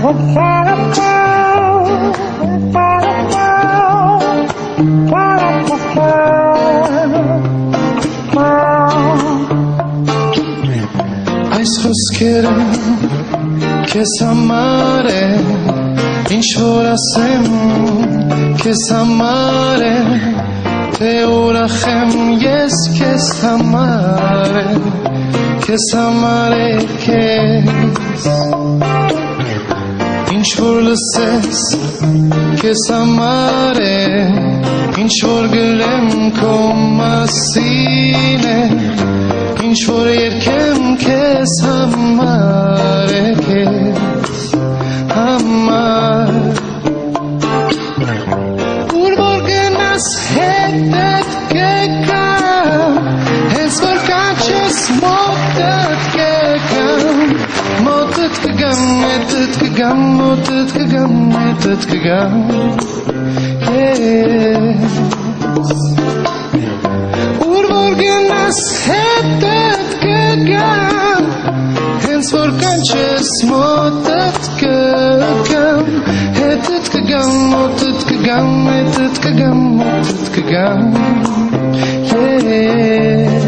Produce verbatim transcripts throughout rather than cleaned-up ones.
Այս խոսքերը քեզ համար է, ինչ որ ասեմ քեզ համար է, թե ուրախ եմ ես քեզ համար է, քեզ համար է քեզ, ինչ որ լսես քեզ համար է, ինչ որ գրեմ քո մասին է, ինչ որ երգեմ քեզ համար է, քեզ համար, ուր որ գնաս հետդ կգամ, հենց որ կանչես մոտդ կգամ, մոտդ կգամ, հետդ կգամ, մոտդ կգամ, հետդ կգամ, yes, ուր որ գնաս հետդ կգամ, հենց որ կանչես մոտդ կգամ, հետդ կգամ, մոտդ կգամ, հետդ կգամ, մոտդ կգամ, yes.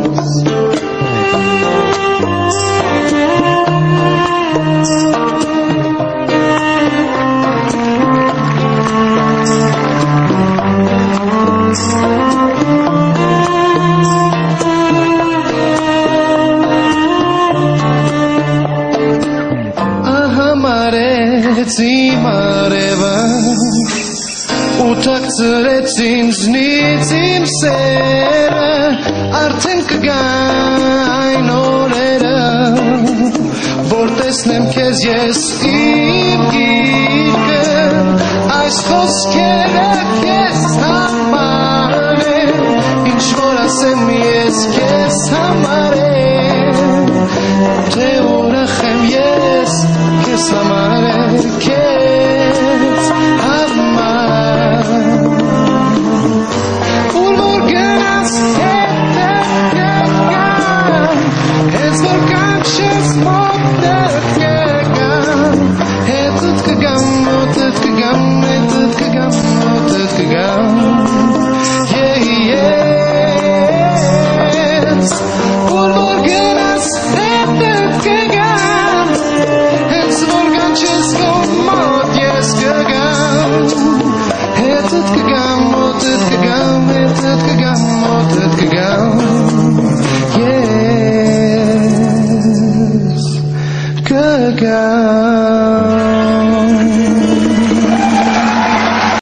Իմ արևը ու թաքցրեց ինձնից իմ սերը, արդեն կգա այն օրերը, որ տեսնեմ քեզ ես իմ գիրկը, այս խոսքերը քեզ համար է, ինչ որ ասեմ ես քեզ համար է, թե ուրախ եմ ես քեզ համար է, քեզ համար, ուր որ գնաս հետդ կգամ, հենց որ կանչես մոտդ կգամ, հետդ կգամ, մոտդ կգամ, հետդ կգամ, մոտդ կգամ, yes, ուր որ գնաս հետդ կգամ, հենց որ կանչես մոտ ես կգամ, հետդ կգամ, մոտդ կգամ, հետդ կգամ, մոտդ կգամ, yes, կգամ.